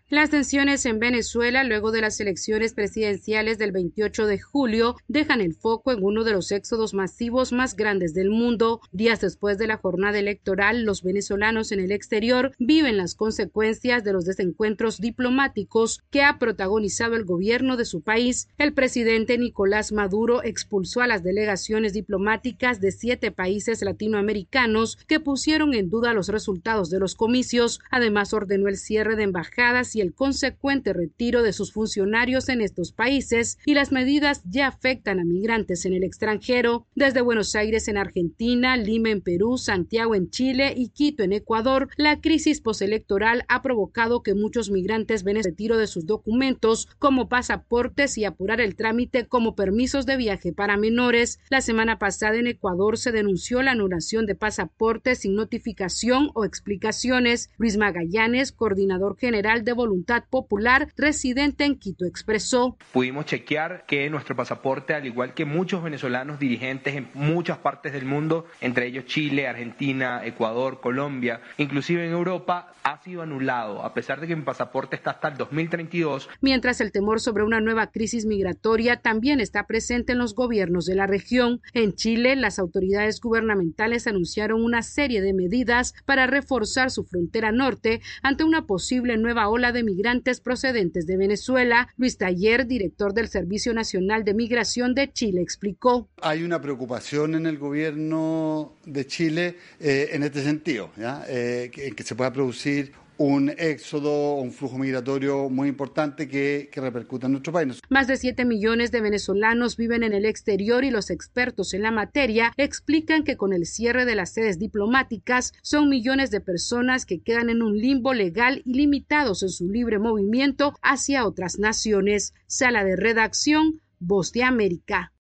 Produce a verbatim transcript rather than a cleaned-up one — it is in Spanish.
Las tensiones en Venezuela luego de las elecciones presidenciales del veintiocho de julio dejan el foco en uno de los éxodos masivos más grandes del mundo. Días después de la jornada electoral, los venezolanos en el exterior viven las consecuencias de los desencuentros diplomáticos que ha protagonizado el gobierno de su país. El presidente Nicolás Maduro expulsó a las delegaciones diplomáticas de siete países latinoamericanos que pusieron en duda los resultados de los comicios. Además, ordenó el cierre de embajadas y el consecuente retiro de sus funcionarios en estos países, y las medidas ya afectan a migrantes en el extranjero. Desde Buenos Aires en Argentina, Lima en Perú, Santiago en Chile y Quito en Ecuador, la crisis postelectoral ha provocado que muchos migrantes ven el retiro de sus documentos como pasaportes y apurar el trámite como permisos de viaje para menores. La semana pasada en Ecuador se denunció la anulación de pasaportes sin notificación o explicaciones. Luis Magallanes, coordinador general de Voluntad Popular, residente en Quito, expresó: Pudimos chequear que nuestro pasaporte, al igual que muchos venezolanos dirigentes en muchas partes del mundo, entre ellos Chile, Argentina, Ecuador, Colombia, inclusive en Europa, ha sido anulado, a pesar de que mi pasaporte está hasta el dos mil treinta y dos. Mientras el temor sobre una nueva crisis migratoria también está presente en los gobiernos de la región. En Chile, las autoridades gubernamentales anunciaron una serie de medidas para reforzar su frontera norte ante una posible nueva ola de migrantes procedentes de Venezuela. Luis Taller, director del Servicio Nacional de Migración de Chile, explicó: Hay una preocupación en el gobierno de Chile eh, en este sentido, ¿ya? Eh, que, que se pueda producir un éxodo, un flujo migratorio muy importante que, que repercuta en nuestro país. Más de siete millones de venezolanos viven en el exterior y los expertos en la materia explican que con el cierre de las sedes diplomáticas son millones de personas que quedan en un limbo legal y limitados en su libre movimiento hacia otras naciones. Sala de redacción, Voz de América.